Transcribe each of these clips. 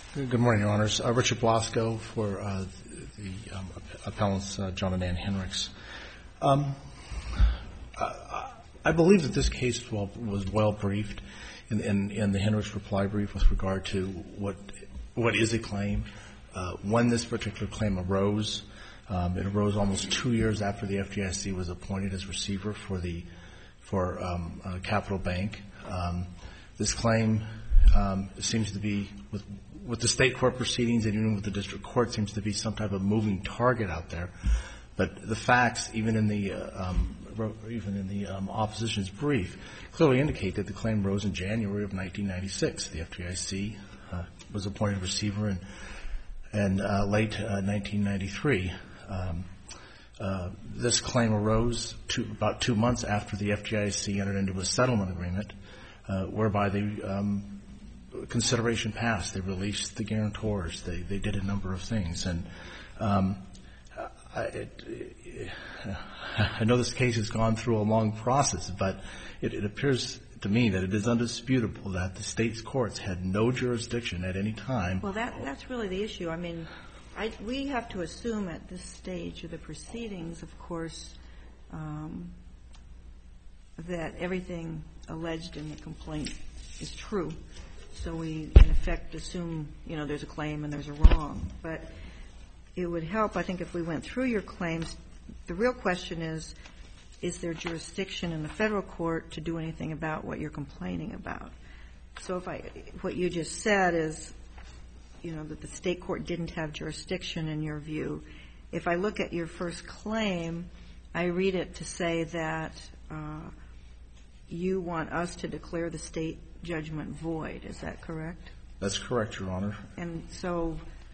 Good morning, Your Honors. Richard Blasco for the appellants John and Ann Henricks. I believe that this case was well briefed in the Henricks reply brief with regard to what is a claim, when this particular claim arose. It arose almost 2 years after the FDIC was appointed as receiver for Capital Bank. This claim seems to be, with the state court proceedings and even with the district court, seems to be some type of moving target out there. But the facts, even in the opposition's brief, clearly indicate that the claim rose in January of 1996. The FDIC was appointed receiver in late 1993. This claim arose about 2 months after the FDIC entered into a settlement agreement whereby the consideration passed. They released the guarantors. They did a number of things. And I know this case has gone through a long process, but it appears to me that it is undisputable that the state's courts had no jurisdiction at any time. Well, that's really the issue. I mean, we have to assume at this stage of the proceedings, of course, that everything alleged in the complaint is true. So we, in effect, assume, there's a claim and there's a wrong. But it would help, I think, if we went through your claims. The real question is there jurisdiction in the federal court to do anything about what you're complaining about? So what you just said is, that the state court didn't have jurisdiction in your view. If I look at your first claim, I read it to say that you want us to declare the state judgment void. Is that correct? That's correct, Your Honor. And so,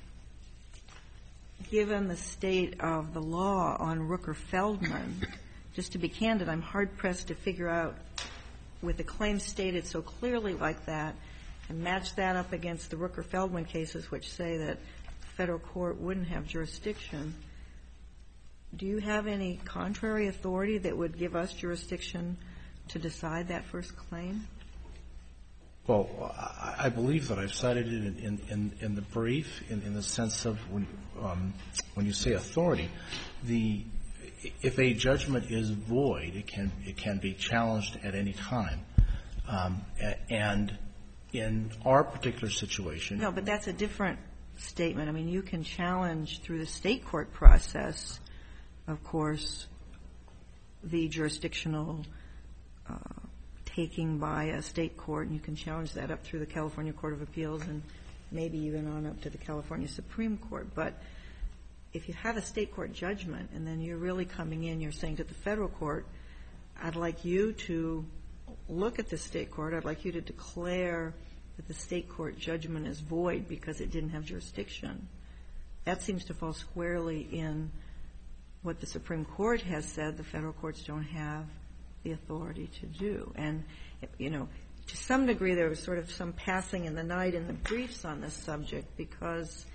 given the state of the law on Rooker-Feldman, just to be candid, I'm hard-pressed to figure out, with the claim stated so clearly like that, and match that up against the Rooker-Feldman cases, which say that the federal court wouldn't have jurisdiction. Do you have any contrary authority that would give us jurisdiction to decide that first claim? Well, I believe that I've cited it in the brief in the sense of when you say authority, if a judgment is void, it can be challenged at any time. And in our particular situation. No, but that's a different statement. I mean, you can challenge through the state court process, of course, the jurisdictional taking by a state court, and you can challenge that up through the California Court of Appeals and maybe even on up to the California Supreme Court. But if you have a state court judgment and then you're really coming in, you're saying to the federal court, I'd like you to look at the state court, I'd like you to declare that the state court judgment is void because it didn't have jurisdiction. That seems to fall squarely in what the Supreme Court has said the federal courts don't have the authority to do. And, to some degree there was sort of some passing in the night in the briefs on this subject because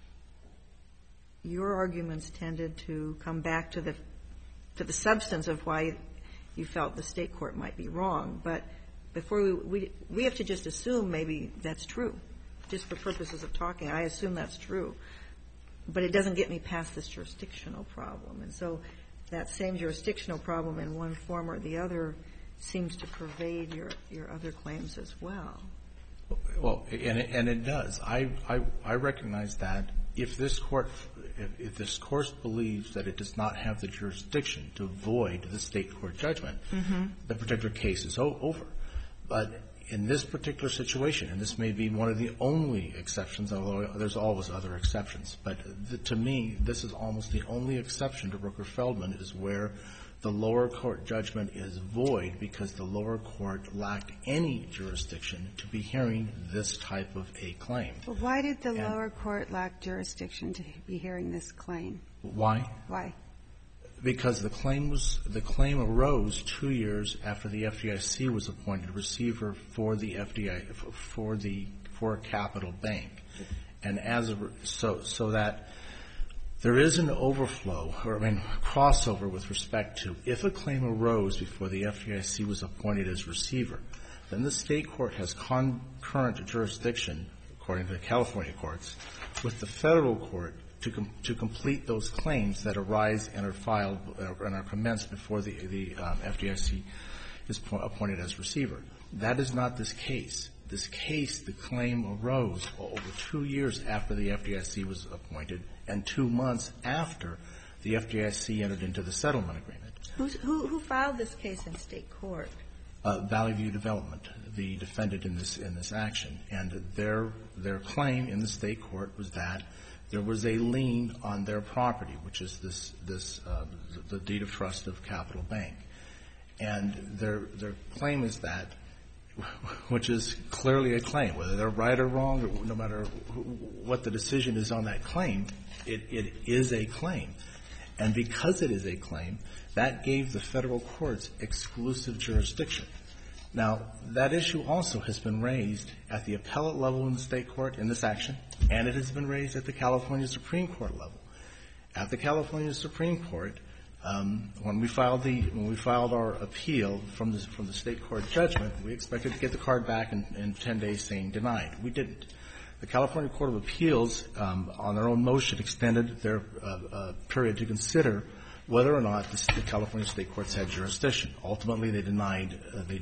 your arguments tended to come back to the substance of why you felt the state court might be wrong. But before we have to just assume maybe that's true, just for purposes of talking. I assume that's true. But it doesn't get me past this jurisdictional problem. And so that same jurisdictional problem in one form or the other seems to pervade your other claims as well. Well, and it does. I recognize that if this court believes that it does not have the jurisdiction to void the state court judgment, the particular case is over. But in this particular situation, and this may be one of the only exceptions, although there's always other exceptions, but to me, this is almost the only exception to Rooker-Feldman is where the lower court judgment is void because the lower court lacked any jurisdiction to be hearing this type of a claim. Well, why did the lower court lack jurisdiction to be hearing this claim? Why? Why? Because the claim arose 2 years after the FDIC was appointed receiver for the for Capital Bank, and so that there is an overflow crossover with respect to if a claim arose before the FDIC was appointed as receiver, then the state court has concurrent jurisdiction according to the California courts, with the federal court to complete those claims that arise and are filed and are commenced before the FDIC is appointed as receiver. That is not this case. This case, the claim arose over 2 years after the FDIC was appointed and 2 months after the FDIC entered into the settlement agreement. Who filed this case in state court? Valley View Development, the defendant in this action. And their claim in the state court was that there was a lien on their property, which is the deed of trust of Capital Bank. And their claim is that, which is clearly a claim, whether they're right or wrong, or no matter what the decision is on that claim, it is a claim. And because it is a claim, that gave the federal courts exclusive jurisdiction. Now, that issue also has been raised at the appellate level in the state court in this action, and it has been raised at the California Supreme Court level. At the California Supreme Court, when we filed our appeal from the state court judgment, we expected to get the card back in 10 days saying denied. We didn't. The California Court of Appeals, on their own motion, extended their period to consider whether or not the California state courts had jurisdiction. Ultimately, they denied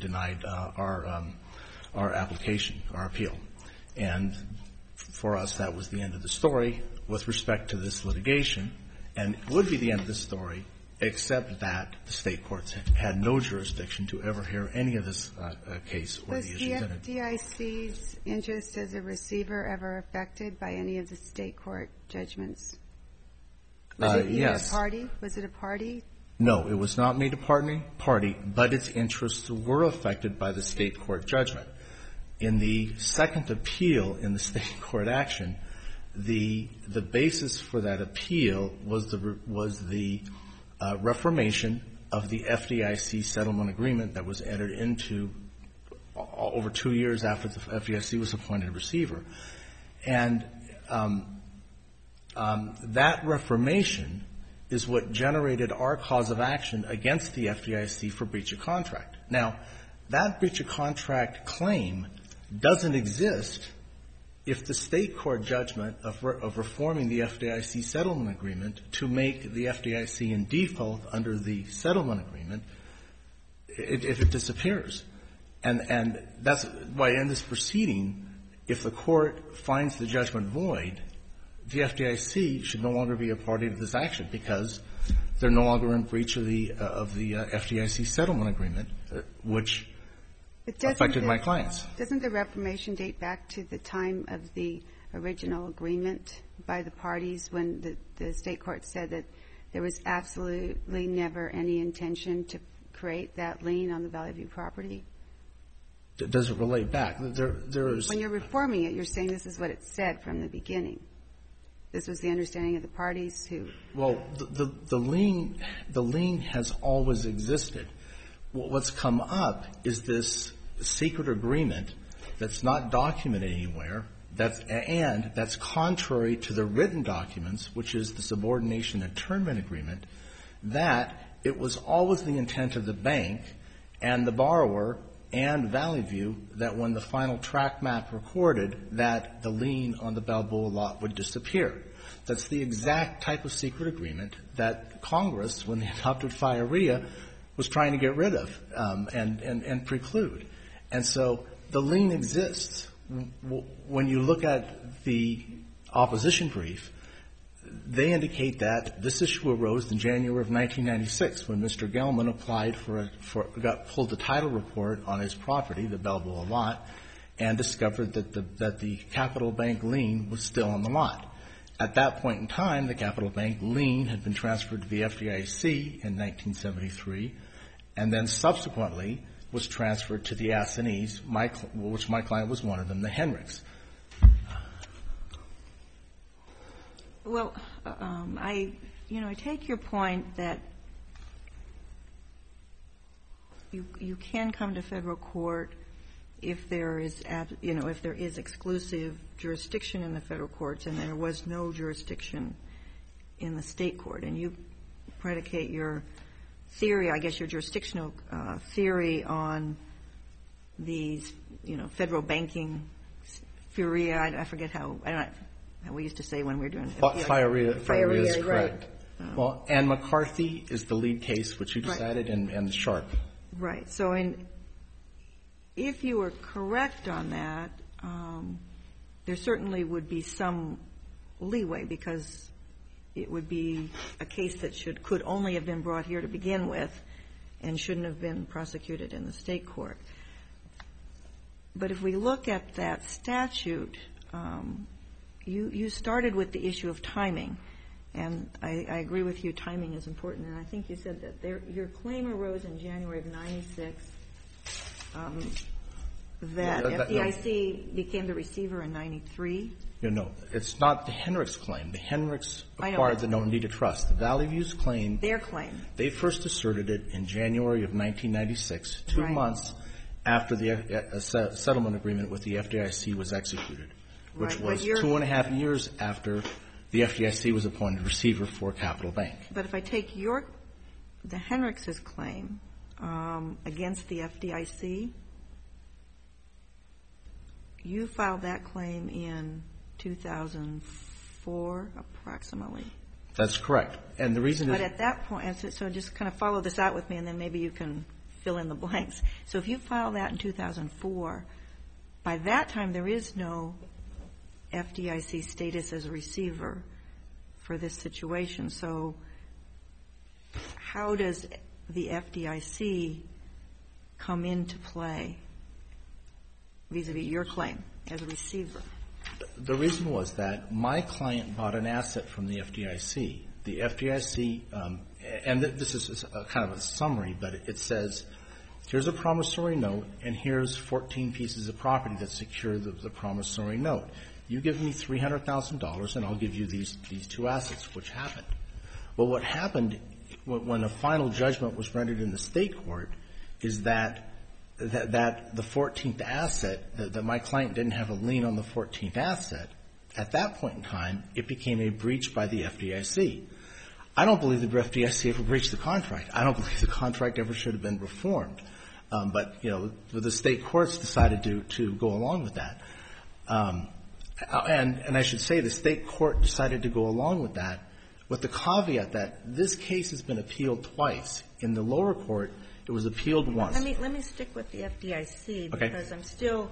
our application, our appeal. And for us, that was the end of the story with respect to this litigation, and it would be the end of the story except that the state courts had no jurisdiction to ever hear any of this case or the issues in it. Was the FDIC's interest as a receiver ever affected by any of the state court judgments? Was it yes. A party? Was it a party? No, it was not made a party, but its interests were affected by the state court judgment. In the second appeal in the state court action, the basis for that appeal was the reformation of the FDIC settlement agreement that was entered into over 2 years after the FDIC was appointed receiver. And that reformation is what generated our cause of action against the FDIC for breach of contract. Now, that breach of contract claim doesn't exist if the state court judgment of reforming the FDIC settlement agreement to make the FDIC in default under the settlement agreement, if it disappears. And that's why in this proceeding, if the court finds the judgment void, the FDIC should no longer be a party to this action because they're no longer in breach of the FDIC settlement agreement, which affected my clients. Doesn't the reformation date back to the time of the original agreement by the parties when the state court said that there was absolutely never any intention to create that lien on the Valley View property? Does it relate back? There is. When you're reforming it, you're saying this is what it said from the beginning. This was the understanding of the parties who. Well, the lien has always existed. What's come up is this secret agreement that's not documented anywhere, that's contrary to the written documents, which is the subordination internment agreement, that it was always the intent of the bank and the borrower and Valley View that when the final track map recorded that the lien on the Balboa lot would disappear. That's the exact type of secret agreement that Congress, when they adopted FIREA, was trying to get rid of and preclude. And so the lien exists. When you look at the opposition brief, they indicate that this issue arose in January of 1996 when Mr. Gelman applied pulled the title report on his property, the Balboa lot, and discovered that the Capital Bank lien was still on the lot. At that point in time, the Capital Bank lien had been transferred to the FDIC in 1973, and then subsequently was transferred to the assinees, which my client was one of them, the Henricks. Well, I take your point that you can come to federal court if there is, if there is exclusive jurisdiction in the federal courts and there was no jurisdiction in the state court. And you predicate your theory, I guess your jurisdictional theory on these, federal banking FIREA, I forget how we used to say when we were doing FIREA is correct. Right. Well, Ann McCarthy is the lead case, which you decided, and Sharp. Right. So if you were correct on that, there certainly would be some leeway, because it would be a case that could only have been brought here to begin with and shouldn't have been prosecuted in the state court. But if we look at that statute, you started with the issue of timing, and I agree with you, timing is important. And I think you said that your claim arose in January of 96, that FDIC became the receiver in 93. No, it's not the Henricks claim. The Henricks acquired the no need to trust. The Valley View's claim. Their claim. They first asserted it in January of 1996, 2 months after the settlement agreement with the FDIC was executed, which was 2.5 years after the FDIC was appointed receiver for Capital Bank. But if I take the Henricks' claim against the FDIC, you filed that claim in 2004, approximately. That's correct. And the reason is... But at that point, so just kind of follow this out with me, and then maybe you can fill in the blanks. So if you filed that in 2004, by that time there is no FDIC status as a receiver for this situation. So how does the FDIC come into play vis-a-vis your claim as a receiver? The reason was that my client bought an asset from the FDIC. The FDIC, and this is kind of a summary, but it says, here's a promissory note, and here's 14 pieces of property that secure the promissory note. You give me $300,000, and I'll give you these two assets, which happened. Well, what happened when a final judgment was rendered in the state court is that the 14th asset, that my client didn't have a lien on the 14th asset, at that point in time, it became a breach by the FDIC. I don't believe the FDIC ever breached the contract. I don't believe the contract ever should have been reformed. But, you know, the state courts decided to go along with that. And I should say the state court decided to go along with that with the caveat that this case has been appealed twice. In the lower court, it was appealed once. Let me stick with the FDIC because I'm still,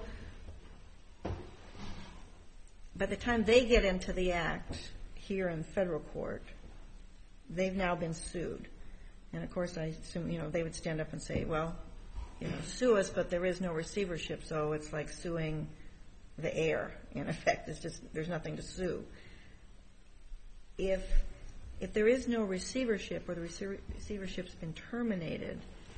by the time they get into the act here in federal court, they've now been sued. And of course, I assume, you know, they would stand up and say, well, you know, sue us, but there is no receivership, so it's like suing the heir, in effect. It's just, there's nothing to sue. If there is no receivership or the receivership's been terminated,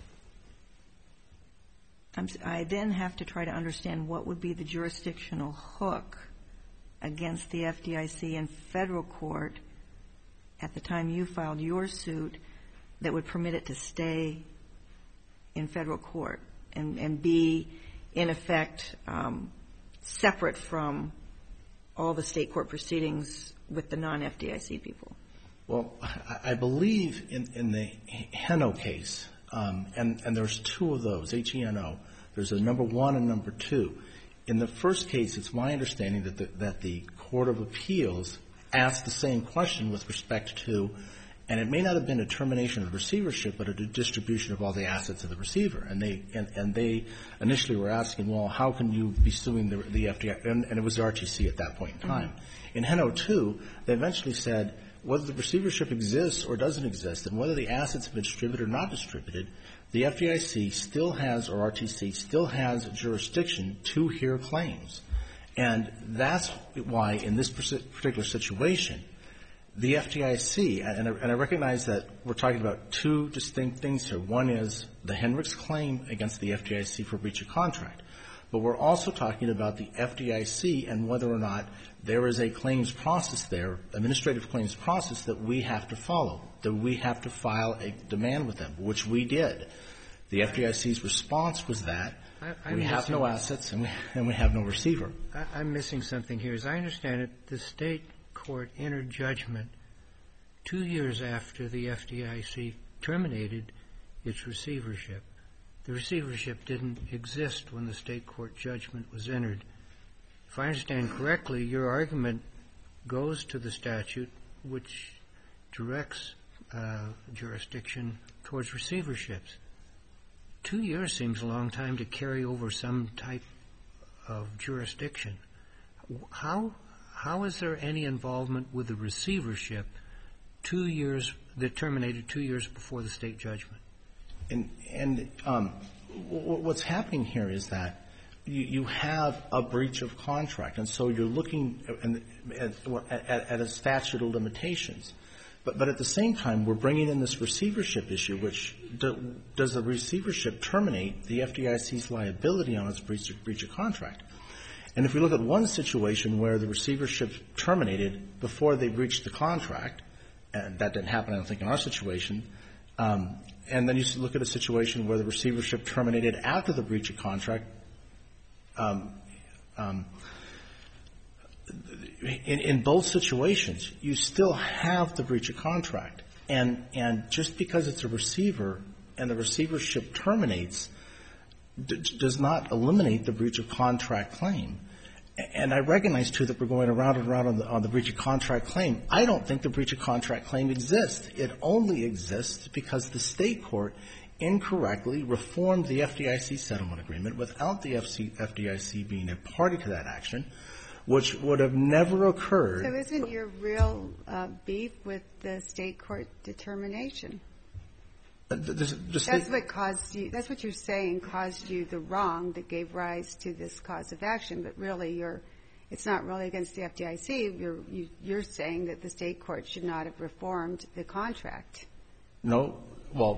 I then have to try to understand what would be the jurisdictional hook against the FDIC in federal court at the time you filed your suit that would permit it to stay in federal court and be, in effect, separate from all the state court proceedings with the non-FDIC people. Well, I believe in the Heno case, and there's two of those, H-E-N-O. There's a number 1 and number 2. In the first case, it's my understanding that the Court of Appeals asked the same question with respect to, and it may not have been a termination of receivership, but a distribution of all the assets of the receiver. And they initially were asking, well, how can you be suing the FDIC? And it was the RTC at that point in time. In Heno 2, they eventually said whether the receivership exists or doesn't exist and whether the assets have been distributed or not distributed, the FDIC still has, or RTC still has, jurisdiction to hear claims. And that's why in this particular situation, the FDIC, and I recognize that we're talking about two distinct things here. One is the Henricks claim against the FDIC for breach of contract. But we're also talking about the FDIC and whether or not there is a claims process there, administrative claims process that we have to follow, that we have to file a demand with them, which we did. The FDIC's response was that we have no assets and we have no receiver. I'm missing something here. As I understand it, the state court entered judgment 2 years after the FDIC terminated its receivership. The receivership didn't exist when the state court judgment was entered if I understand correctly, your argument goes to the statute which directs jurisdiction towards receiverships. 2 years seems a long time to carry over some type of jurisdiction. How is there any involvement with the receivership 2 years that terminated 2 years before the state judgment? And what's happening here is that you have a breach of contract, and so you're looking at a statute of limitations. But at the same time, we're bringing in this receivership issue, which does the receivership terminate the FDIC's liability on its breach of contract? And if we look at one situation where the receivership terminated before they breached the contract, and that didn't happen, I don't think, in our situation, and then you look at a situation where the receivership terminated after the breach of contract, in both situations, you still have the breach of contract. And just because it's a receiver and the receivership terminates does not eliminate the breach of contract claim. And I recognize, too, that we're going around and around on the breach of contract claim. I don't think the breach of contract claim exists. It only exists because the state court incorrectly reformed the FDIC settlement agreement without the FDIC being a party to that action, which would have never occurred. So isn't your real beef with the state court determination? That's what caused you, that's what you're saying caused you the wrong that gave rise to this cause of action. But really, it's not really against the FDIC. You're saying that the state court should not have reformed the contract. No. Well,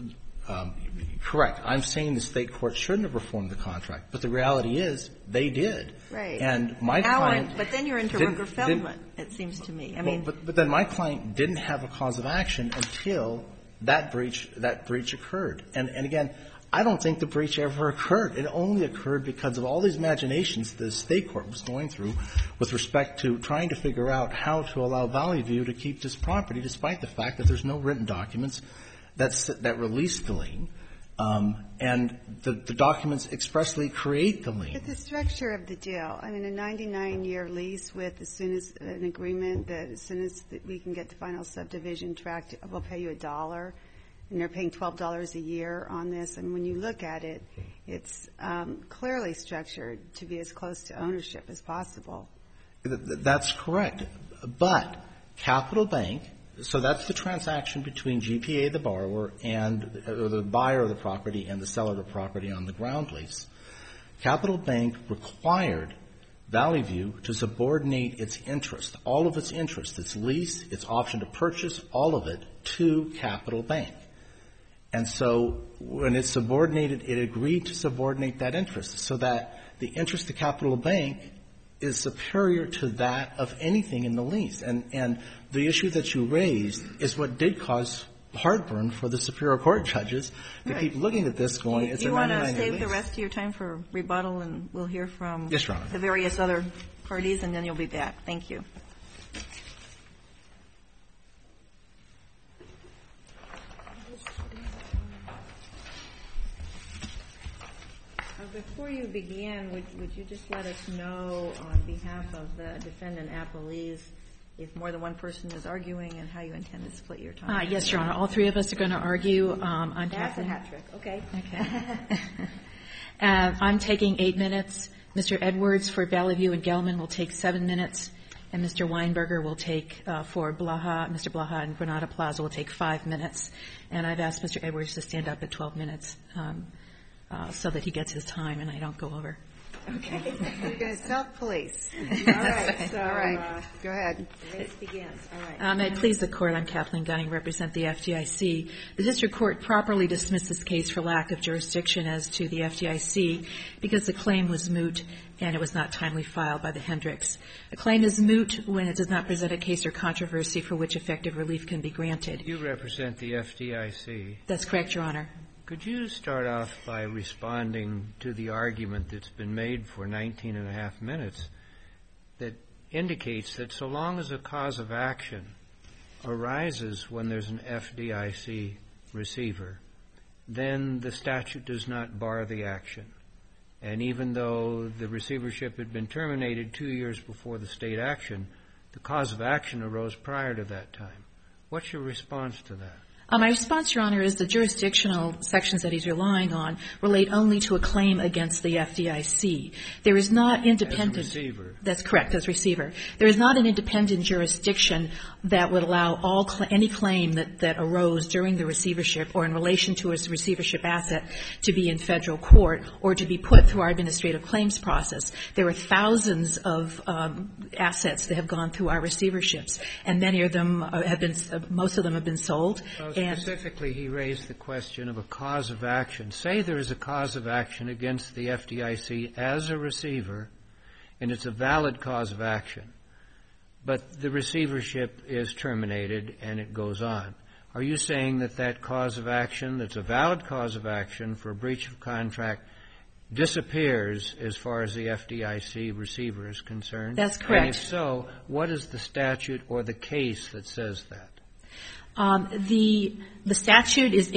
correct. I'm saying the state court shouldn't have reformed the contract. But the reality is they did. Right. And my client. But then you're into Rooker-Feldman, it seems to me. I mean. But then my client didn't have a cause of action until that breach occurred. And again, I don't think the breach ever occurred. It only occurred because of all these imaginations the state court was going through with respect to trying to figure out how to allow Valley View to keep this property, despite the fact that there's no written documents that release the lien. And the documents expressly create the lien. But the structure of the deal, I mean, a 99-year lease with as soon as an agreement that as soon as we can get the final subdivision tract, we'll pay you $1, and they're paying $12 a year on this. And when you look at it, it's clearly structured to be as close to ownership as possible. That's correct. But Capital Bank, so that's the transaction between GPA, the borrower, and the buyer of the property and the seller of the property on the ground lease. Capital Bank required Valley View to subordinate its interest, all of its interest, its lease, its option to purchase, all of it, to Capital Bank. And so when it subordinated, it agreed to subordinate that interest so that the interest to Capital Bank is superior to that of anything in the lease. And the issue that you raised is what did cause heartburn for the Superior Court judges to keep looking at this going, it's a 99-year lease. Do you want to save the rest of your time for rebuttal, and we'll hear from Yes, Your Honor. the various other parties, and then you'll be back. Thank you. Before you begin, would you just let us know on behalf of the defendant appellees if more than one person is arguing and how you intend to split your time? Yes, Your Honor. All three of us are going to argue. I'm That's a hat trick. Okay. I'm taking 8 minutes. Mr. Edwards for Valley View and Gelman will take 7 minutes, and Mr. Weinberger will take for Mr. Blaha and Granada Plaza will take 5 minutes. And I've asked Mr. Edwards to stand up at 12 minutes so that he gets his time and I don't go over. Okay. You're going to self-police. All right. All right. Go ahead. The race begins. All right. May it please the Court, I'm Kathleen Gunning, represent the FDIC. The District Court properly dismissed this case for lack of jurisdiction as to the FDIC because the claim was moot and it was not timely filed by the Hendricks. A claim is moot when it does not present a case or controversy for which effective relief can be granted. You represent the FDIC. That's correct, Your Honor. Could you start off by responding to the argument that's been made for 19 and a half minutes that indicates that so long as a cause of action arises when there's an FDIC receiver, then the statute does not bar the action. And even though the receivership had been terminated 2 years before the state action, the cause of action arose prior to that time. What's your response to that? My response, Your Honor, is the jurisdictional sections that he's relying on relate only to a claim against the FDIC. There is not independent. As a receiver. That's correct, as receiver. There is not an independent jurisdiction that would allow any claim that arose during the receivership or in relation to a receivership asset to be in federal court or to be put through our administrative claims process. There are thousands of assets that have gone through our receiverships, and many of them most of them have been sold. Specifically, he raised the question of a cause of action. Say there is a cause of action against the FDIC as a receiver, and it's a valid cause of action, but the receivership is terminated and it goes on. Are you saying that that cause of action, that's a valid cause of action for a breach of contract, disappears as far as the FDIC receiver is concerned? That's correct. And if so, what is the statute or the case that says that? The statute is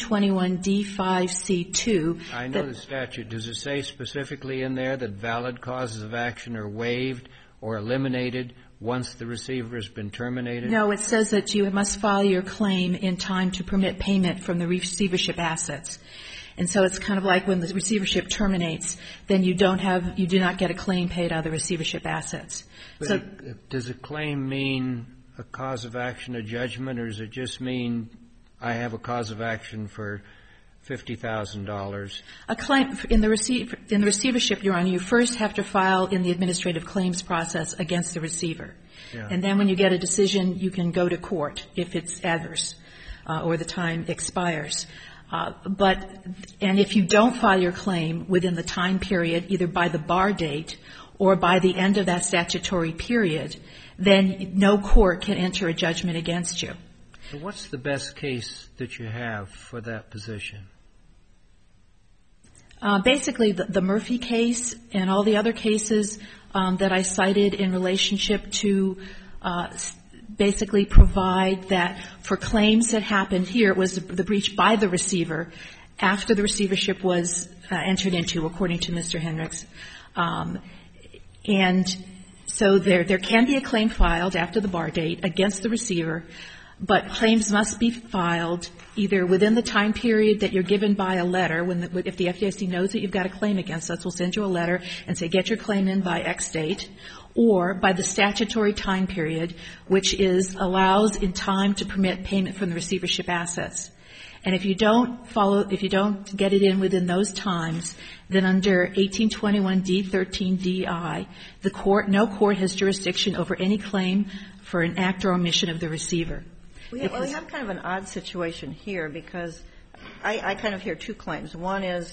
1821D5C2. I know the statute. Does it say specifically in there that valid causes of action are waived or eliminated once the receiver has been terminated? No, it says that you must file your claim in time to permit payment from the receivership assets. And so it's kind of like when the receivership terminates, then you do not get a claim paid out of the receivership assets. But does a claim mean a cause of action, a judgment, or does it just mean I have a cause of action for $50,000? A claim in the receivership, Your Honor, you first have to file in the administrative claims process against the receiver. Yeah. And then when you get a decision, you can go to court if it's adverse or the time expires. And if you don't file your claim within the time period, either by the bar date or by the end of that statutory period, then no court can enter a judgment against you. So what's the best case that you have for that position? Basically, the Murphy case and all the other cases that I cited in relationship to basically provide that for claims that happened here, it was the breach by the receiver after the receivership was entered into, according to Mr. Hendricks. And so there can be a claim filed after the bar date against the receiver, but claims must be filed either within the time period that you're given by a letter. If the FDIC knows that you've got a claim against us, we'll send you a letter and say, get your claim in by X date, or by the statutory time period, which allows in time to permit payment from the receivership assets. And if you don't get it in within those times, then under 1821D13DI, no court has jurisdiction over any claim for an act or omission of the receiver. We have kind of an odd situation here because I kind of hear two claims. One is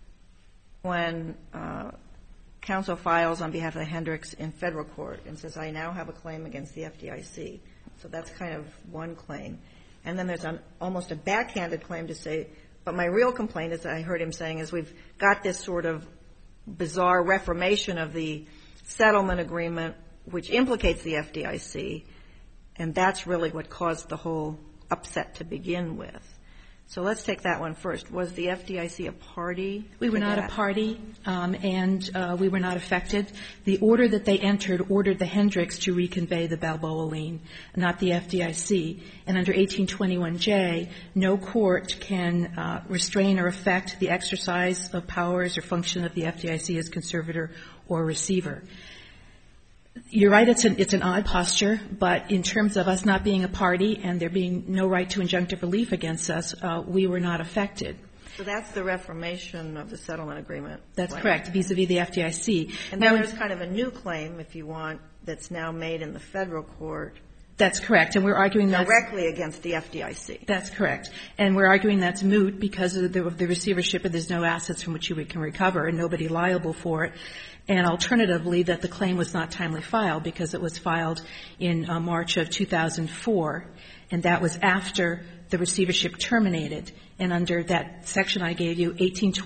when counsel files on behalf of the Hendricks in federal court and says, I now have a claim against the FDIC. So that's kind of one claim. And then there's almost a backhanded claim to say, but my real complaint, as I heard him saying, is we've got this sort of bizarre reformation of the settlement agreement, which implicates the FDIC, and that's really what caused the whole upset to begin with. So let's take that one first. Was the FDIC a party? We were not a party, and we were not affected. The order that they entered ordered the Hendricks to reconvey the Balboa lien, not the FDIC. And under 1821J, no court can restrain or affect the exercise of powers or function of the FDIC as conservator or receiver. You're right, it's an odd posture, but in terms of us not being a party and there being no right to injunctive relief against us, we were not affected. So that's the reformation of the settlement agreement. That's correct, vis-a-vis the FDIC. And then there's kind of a new claim, if you want, that's now made in the federal court. That's correct, and we're arguing that's directly against the FDIC. That's correct, and we're arguing that's moot because of the receivership, and there's no assets from which you can recover and nobody liable for it. And alternatively, that the claim was not timely filed because it was filed in March of 2004, and that was after the receivership terminated. And under that section I gave you,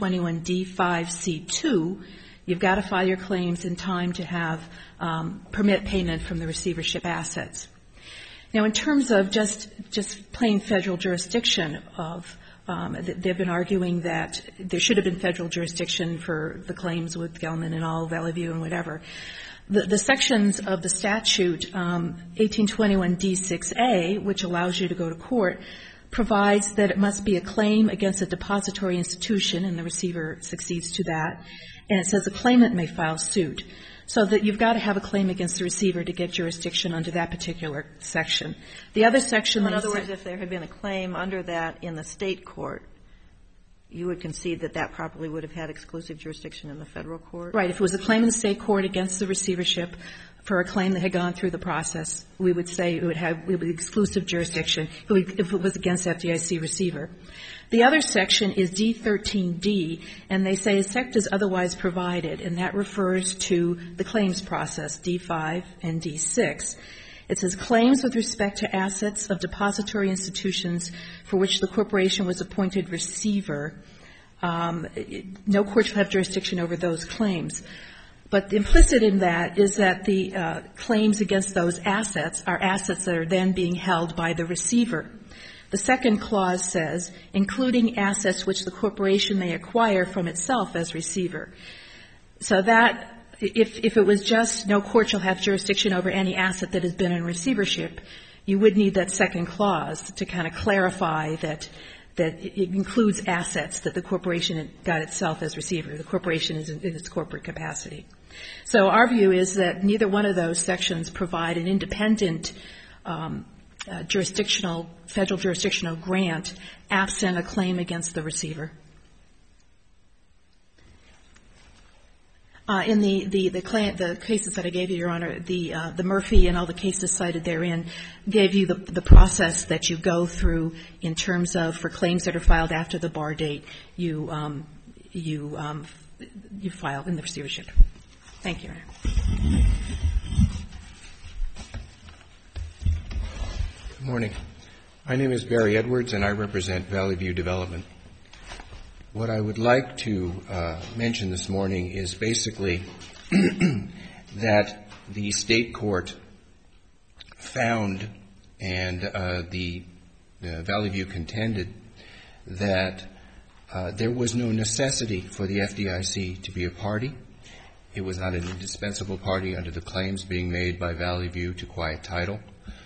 1821D5C2, you've got to file your claims in time to have permit payment from the receivership assets. Now, in terms of just plain federal jurisdiction of They've been arguing that there should have been federal jurisdiction for the claims with Gelman and all, Valley View and whatever. The sections of the statute, 1821 D6A, which allows you to go to court, provides that it must be a claim against a depository institution, and the receiver succeeds to that. And it says a claimant may file suit. So that you've got to have a claim against the receiver to get jurisdiction under that particular section. The other section... In other words, if there had been a claim under that in the state court, you would concede that that probably would have had exclusive jurisdiction in the federal court? Right. If it was a claim in the state court against the receivership for a claim that had gone through the process, we would say it would be exclusive jurisdiction if it was against FDIC receiver. The other section is D13D, and they say except as otherwise provided, and that refers to the claims process, D5 and D6. It says claims with respect to assets of depository institutions for which the corporation was appointed receiver. No court shall have jurisdiction over those claims. But implicit in that is that the claims against those assets are assets that are then being held by the receiver. The second clause says, including assets which the corporation may acquire from itself as receiver. So that, if it was just no court shall have jurisdiction over any asset that has been in receivership, you would need that second clause to kind of clarify that it includes assets that the corporation got itself as receiver. The corporation is in its corporate capacity. So our view is that neither one of those sections provide an independent federal jurisdictional grant absent a claim against the receiver. In the cases that I gave you, Your Honor, the Murphy and all the cases cited therein gave you the process that you go through in terms of for claims that are filed after the bar date, you file in the receivership. Thank you, Your Honor. Good morning. My name is Barry Edwards, and I represent Valley View Development. What I would like to mention this morning is basically that the state court found, and the Valley View contended, that there was no necessity for the FDIC to be a party. It was not an indispensable party under the claims being made by Valley View to quiet title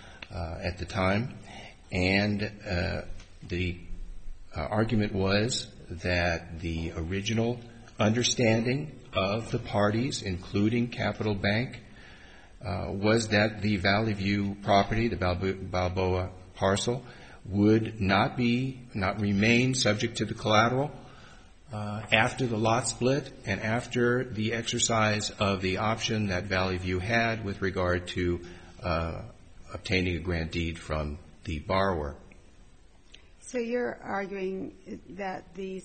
at the time. And the argument was that the original understanding of the parties, including Capital Bank, was that the Valley View property, the Balboa parcel, would not remain subject to the collateral after the lot split and after the exercise of the option that Valley View had with regard to obtaining a grant deed from the borrower. So you're arguing that the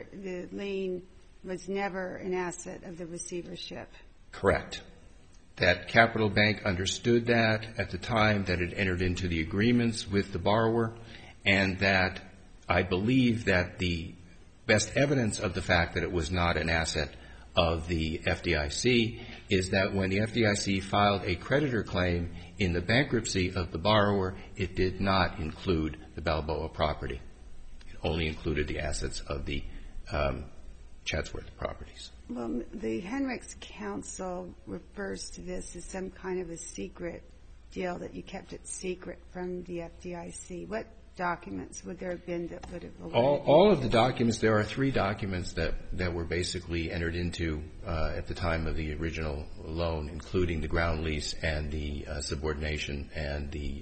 lien was never an asset of the receivership? Correct. That Capital Bank understood that at the time that it entered into the agreements with the borrower, and that I believe that the best evidence of the fact that it was not an asset of the FDIC is that when the FDIC filed a creditor claim in the bankruptcy of the borrower, it did not include the Balboa property. It only included the assets of the Chatsworth properties. Well, the Henricks Council refers to this as some kind of a secret deal, that you kept it secret from the FDIC. What documents would there have been that would have allowed all of the documents? There are 3 documents that were basically entered into at the time of the original loan, including the ground lease and the subordination and the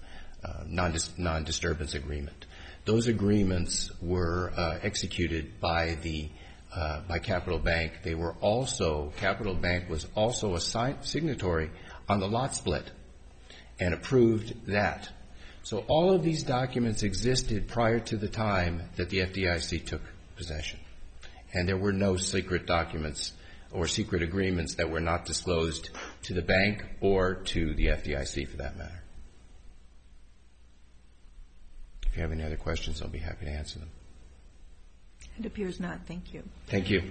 non-disturbance agreement. Those agreements were executed by Capital Bank. Capital Bank was also a signatory on the lot split and approved that. So all of these documents existed prior to the time that the FDIC took possession. And there were no secret documents or secret agreements that were not disclosed to the bank or to the FDIC for that matter. If you have any other questions, I'll be happy to answer them. It appears not. Thank you. Thank you.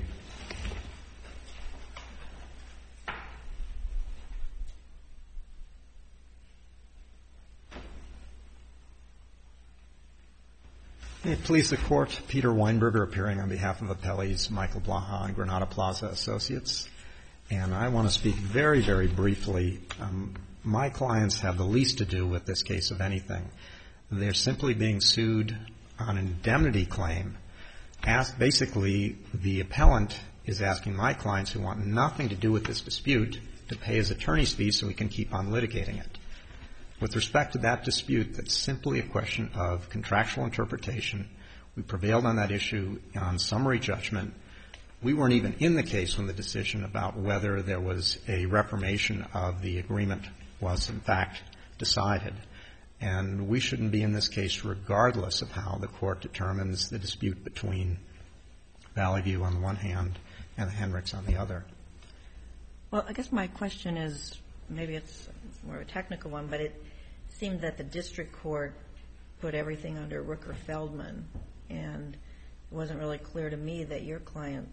May it please the Court, Peter Weinberger appearing on behalf of appellees Michael Blaha and Granada Plaza Associates. And I want to speak very, very briefly. My clients have the least to do with this case of anything. They're simply being sued on an indemnity claim. Basically, the appellant is asking my clients who want nothing to do with this dispute to pay his attorney's fees so he can keep on litigating it. With respect to that dispute, that's simply a question of contractual interpretation. We prevailed on that issue on summary judgment. We weren't even in the case when the decision about whether there was a reformation of the agreement was, in fact, decided. And we shouldn't be in this case regardless of how the Court determines the dispute between Valley View on the one hand and the Hendricks on the other. Well, I guess my question is, maybe it's more a technical one, but it seemed that the district court put everything under Rooker-Feldman, and it wasn't really clear to me that your client,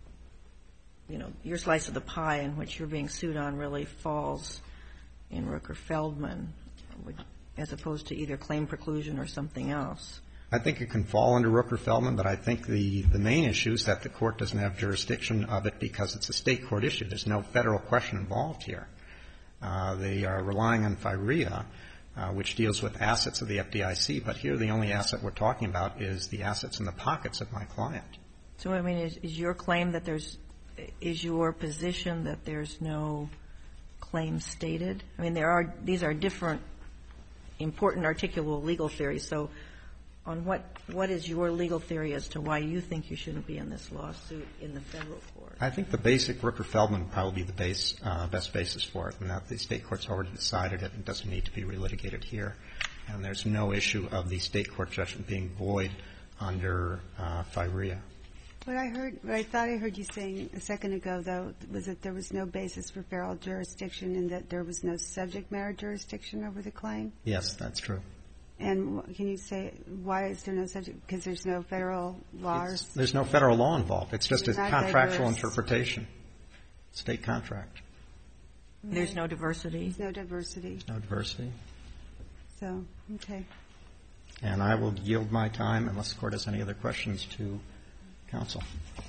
you know, your slice of the pie in which you're being sued on really falls in Rooker-Feldman, as opposed to either claim preclusion or something else. I think it can fall under Rooker-Feldman, but I think the main issue is that the Court doesn't have jurisdiction of it because it's a state court issue. There's no federal question involved here. They are relying on FIREA, which deals with assets of the FDIC, but here the only asset we're talking about is the assets in the pockets of my client. So, I mean, is your claim that is your position that there's no claim stated? I mean, these are different important articulable legal theories. So on what is your legal theory as to why you think you shouldn't be in this lawsuit in the federal court? I think the basic Rooker-Feldman would probably be the best basis for it, and that the state court's already decided it and doesn't need to be relitigated here. And there's no issue of the state court judgment being void under FIREA. What I thought I heard you saying a second ago, though, was that there was no basis for federal jurisdiction and that there was no subject matter jurisdiction over the claim? Yes, that's true. And can you say why is there no subject? Because there's no federal law? There's no federal law involved. It's just a contractual diverse interpretation, state contract. There's no diversity? There's no diversity. There's no diversity. So, okay. And I will yield my time unless the Court has any other questions to counsel.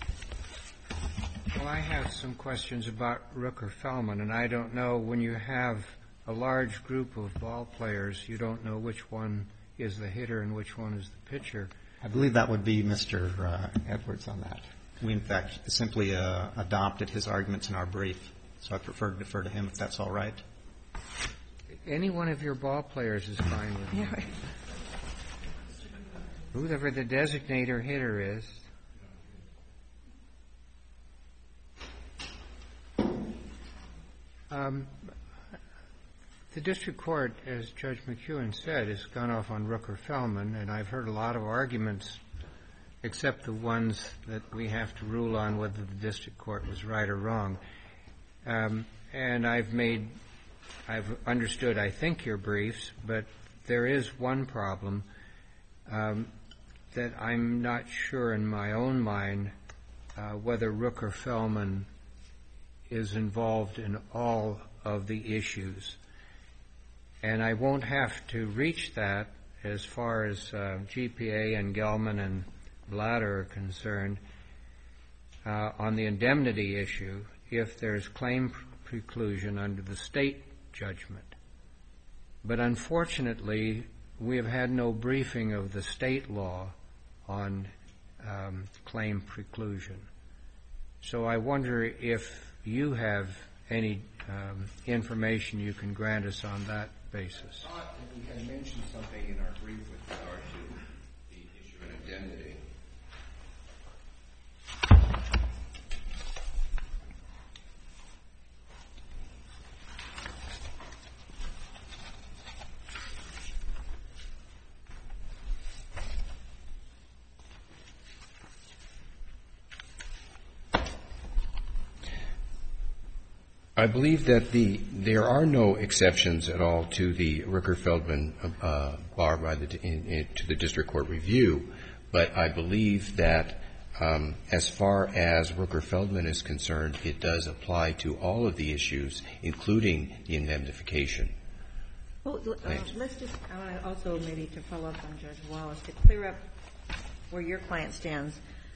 Well, I have some questions about Rooker-Feldman, and I don't know, when you have a large group of ball players, you don't know which one is the hitter and which one is the pitcher. I believe that would be Mr. Edwards on that. We, in fact, simply adopted his arguments in our brief, so I prefer to defer to him if that's all right. Any one of your ball players is fine with me. Whoever the designator hitter is. The district court, as Judge McEwen said, has gone off on Rooker-Feldman, and I've heard a lot of arguments, except the ones that we have to rule on whether the district court was right or wrong. And I've understood, I think, your briefs, but there is one problem that I'm not sure in my own mind whether Rooker-Feldman is involved in all of the issues. And I won't have to reach that as far as GPA and Gelman and Blatter are concerned on the indemnity issue if there's claim preclusion under the state judgment. But unfortunately, we have had no briefing of the state law on claim preclusion. So I wonder if you have any information you can grant us on that basis. We had mentioned something in our brief with regard to the issue of indemnity. I believe that there are no exceptions at all to the Rooker-Feldman bar to the district court review, but I believe that as far as Rooker-Feldman is concerned, it does apply to all of the issues, including the indemnification. Well, let's just also maybe to follow up on Judge Wallace, to clear up where your client stands.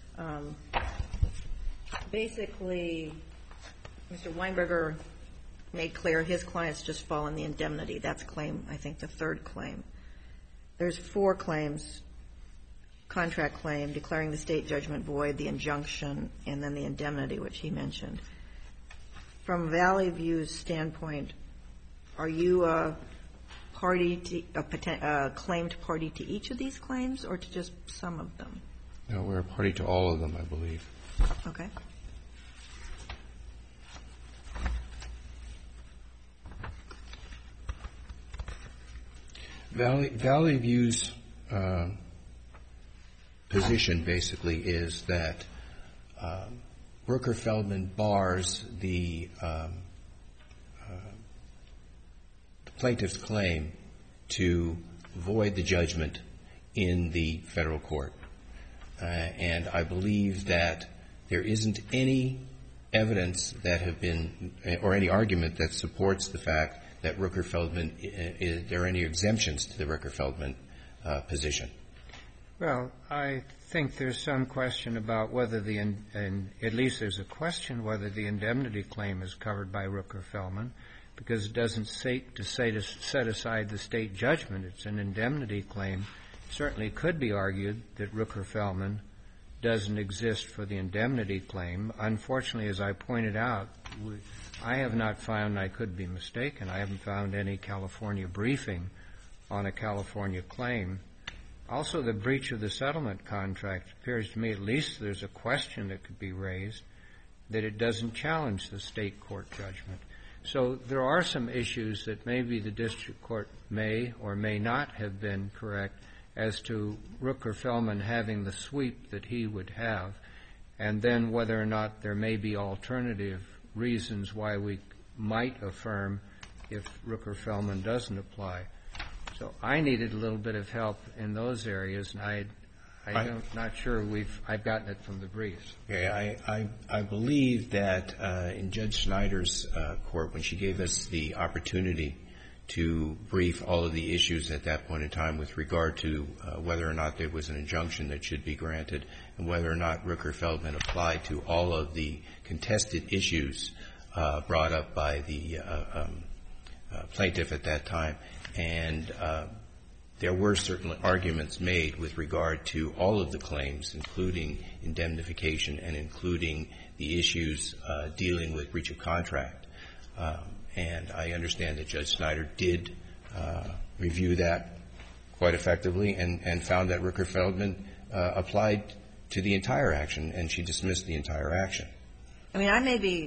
Basically, Mr. Weinberger made clear his clients just fall in the indemnity. That's claim, I think, the third claim. There's 4 claims: contract claim, declaring the state judgment void, the injunction, and then the indemnity, which he mentioned. From Valley View's standpoint, are you a party to a claimed party to each of these claims, or to just some of them? No, we're a party to all of them, I believe. Okay. Valley View's position basically is that Rooker-Feldman bars the plaintiff's claim to void the judgment in the federal court. And I believe that there isn't any evidence that have been, or any argument that supports the fact that Rooker-Feldman, there are any exemptions to the Rooker-Feldman position. Well, I think there's some question about whether and at least there's a question whether the indemnity claim is covered by Rooker-Feldman, because it doesn't say to set aside the state judgment. It's an indemnity claim. It certainly could be argued that Rooker-Feldman doesn't exist for the indemnity claim. Unfortunately, as I pointed out, I have not found, I could be mistaken, I haven't found any California briefing on a California claim. Also, the breach of the settlement contract appears to me at least there's a question that could be raised that it doesn't challenge the state court judgment. So there are some issues that maybe the district court may or may not have been correct as to Rooker-Feldman having the sweep that he would have, and then whether or not there may be alternative reasons why we might affirm if Rooker-Feldman doesn't apply. So I needed a little bit of help in those areas, and I'm not sure I've gotten it from the briefs. Okay, I believe that in Judge Schneider's court, when she gave us the opportunity to brief all of the issues at that point in time with regard to whether or not there was an injunction that should be granted and whether or not Rooker-Feldman applied to all of the contested issues brought up by the plaintiff at that time. And there were certain arguments made with regard to all of the claims, including indemnification and including the issues dealing with breach of contract. And I understand that Judge Schneider did review that quite effectively and found that Rooker-Feldman applied to the entire action, and she dismissed the entire action. I mean, I may be,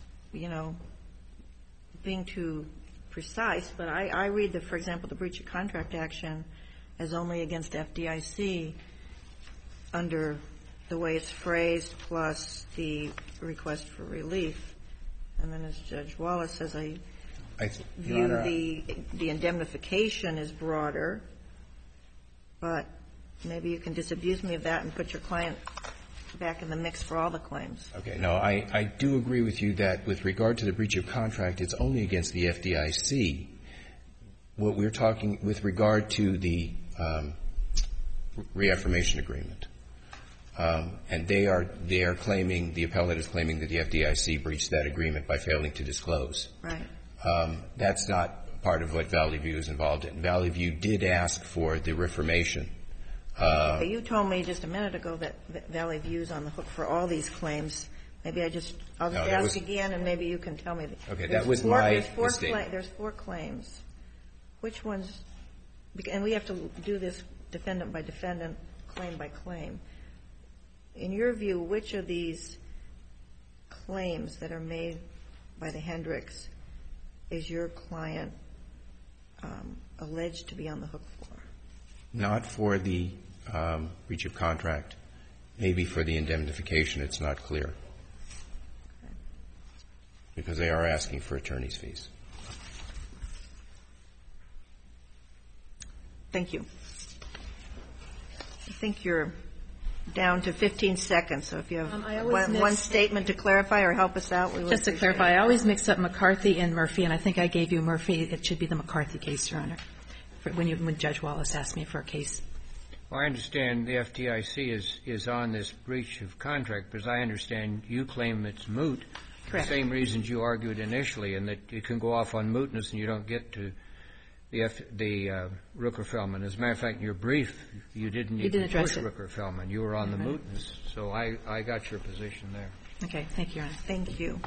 being too precise, but I read, for example, the breach of contract action as only against FDIC under the way it's phrased plus the request for relief. And then as Judge Wallace says, I view the indemnification as broader, but maybe you can disabuse me of that and put your client back in the mix for all the claims. Okay. No, I do agree with you that with regard to the breach of contract, it's only against the FDIC. What we're talking with regard to the reaffirmation agreement, and they are claiming, the appellate is claiming that the FDIC breached that agreement by failing to disclose. Right. That's not part of what Valley View is involved in. Valley View did ask for the reformation. You told me just a minute ago that Valley View is on the hook for all these claims. Maybe I'll just ask again, and maybe you can tell me. Okay, that was my mistake. There's 4 claims. Which ones? And we have to do this defendant by defendant, claim by claim. In your view, which of these claims that are made by the Hendricks is your client alleged to be on the hook for? Not for the breach of contract. Maybe for the indemnification, it's not clear. Okay. Because they are asking for attorney's fees. Thank you. I think you're down to 15 seconds, so if you have one statement to clarify or help us out, we would. Just to clarify, I always mix up McCarthy and Murphy, and I think I gave you Murphy. It should be the McCarthy case, Your Honor, when Judge Wallace asked me for a case. Well, I understand the FDIC is on this breach of contract, but as I understand, you claim it's moot. Correct. The same reasons you argued initially, and that it can go off on mootness and you don't get to the Rooker-Feldman. As a matter of fact, in your brief, you didn't even push Rooker-Feldman. You were on the mootness. So I got your position there. Okay. Thank you, Your Honor. Thank you.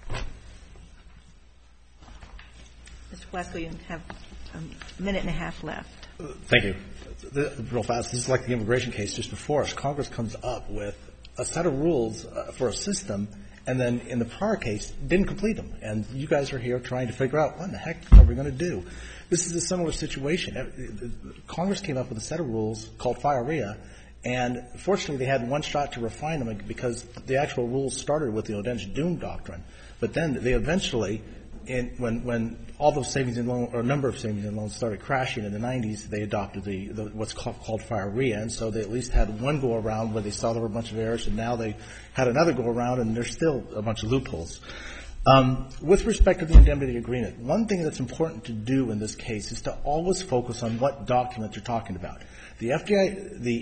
Mr. Glasgow, you have a minute and a half left. Thank you. Real fast, this is like the immigration case just before us. Congress comes up with a set of rules for a system, and then in the prior case, didn't complete them. And you guys are here trying to figure out what in the heck are we going to do. This is a similar situation. Congress came up with a set of rules called FIREA, and fortunately they had one shot to refine them because the actual rules started with the Odense Doom Doctrine. But then they eventually, when all those savings and loans, or a number of savings and loans started crashing in the 90s, they adopted the what's called FIREA, and so they at least had one go around where they saw there were a bunch of errors, and now they had another go around, and there's still a bunch of loopholes. With respect to the indemnity agreement, one thing that's important to do in this case is to always focus on what document you're talking about. The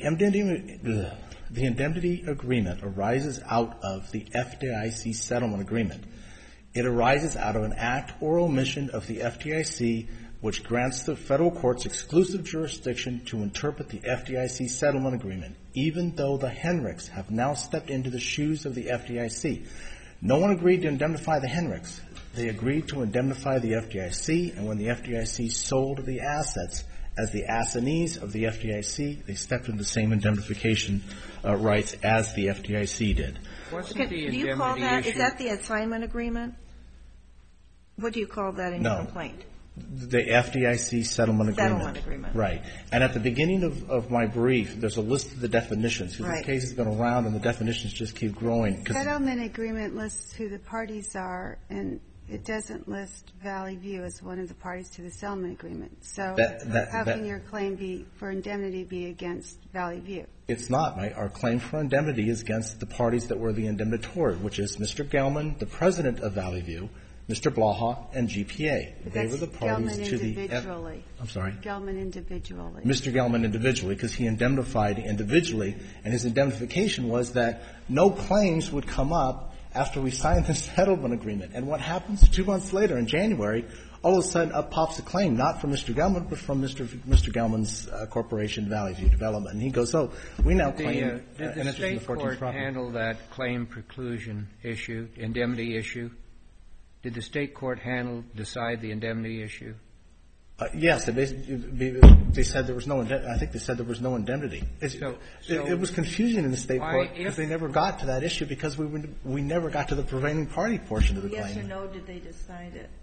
indemnity agreement arises out of the FDIC settlement agreement. It arises out of an act or omission of the FDIC which grants the federal courts exclusive jurisdiction to interpret the FDIC settlement agreement, even though the Henricks have now stepped into the shoes of the FDIC. No one agreed to indemnify the Henricks. They agreed to indemnify the FDIC, and when the FDIC sold the assets as the assignees of the FDIC, they stepped into the same indemnification rights as the FDIC did. Wasn't the do you call indemnity that, issue? is that the assignment agreement? What do you call that in your complaint? The FDIC settlement agreement. Settlement agreement. Right. And at the beginning of my brief, there's a list of the definitions. Because Right. this case has been around and the definitions just keep growing. Settlement agreement lists who the parties are, and it doesn't list Valley View as one of the parties to the settlement agreement. So how can your claim for indemnity be against Valley View? It's not. Our claim for indemnity is against the parties that were the indemnitory, which is Mr. Gelman, the president of Valley View, Mr. Blaha, and GPA. They were the parties to the individually. I'm sorry? Gelman individually. Mr. Gelman individually, because he indemnified individually, and his indemnification was that no claims would come up after we signed the settlement agreement. And what happens 2 months later, in January, all of a sudden up pops a claim, not from Mr. Gelman, but from Mr. Gelman's corporation, Valley View Development. And he goes, oh, we now claim did the state court handle that claim preclusion issue, indemnity issue? Did the state court decide the indemnity issue? Yes. They said there was no indemnity. I think they said there was no indemnity. It was confusing in the state court because they never got to that issue because we never got to the prevailing party portion of the claim. Yes or no, did they decide it?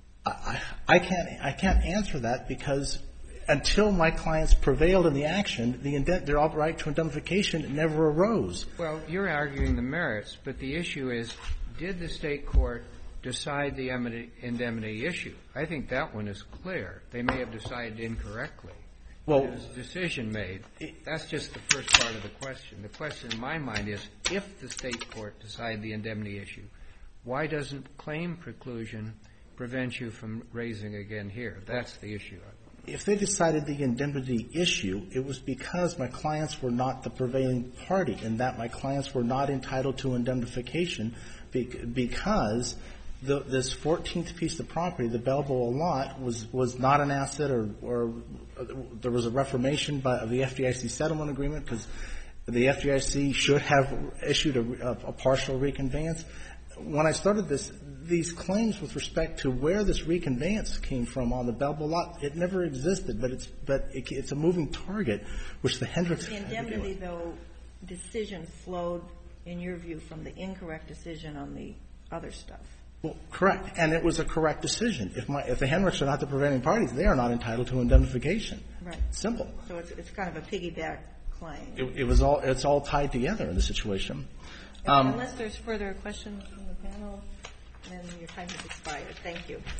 I can't answer that because until my clients prevailed in the action, their right to indemnification never arose. Well, you're arguing the merits, but the issue is, did the state court decide the indemnity issue? I think that one is clear. They may have decided incorrectly. Well, there was a decision made. That's just the first part of the question. The question in my mind is, if the state court decided the indemnity issue, why doesn't claim preclusion prevent you from raising again here? That's the issue. If they decided the indemnity issue, it was because my clients were not the prevailing party and that my clients were not entitled to indemnification because this 14th piece of property, the Balboa lot, was not an asset or there was a reformation of the FDIC settlement agreement because the FDIC should have issued a partial reconveyance. When I started these claims with respect to where this reconveyance came from on the Balboa lot, it never existed, but it's a moving target, which the Hendricks had to deal with. The indemnity, though, decision flowed, in your view, from the incorrect decision on the other stuff. Well, correct. And it was a correct decision. If the Hendricks are not the prevailing parties, they are not entitled to indemnification. Right. Simple. So it's kind of a piggyback claim. It's all tied together in the situation. Unless there's further questions from the panel, then your time has expired. Thank you.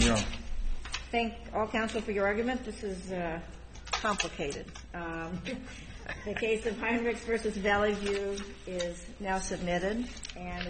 Thank all counsel for your argument. This is complicated. The case of Heinrichs versus Valley View is now submitted, and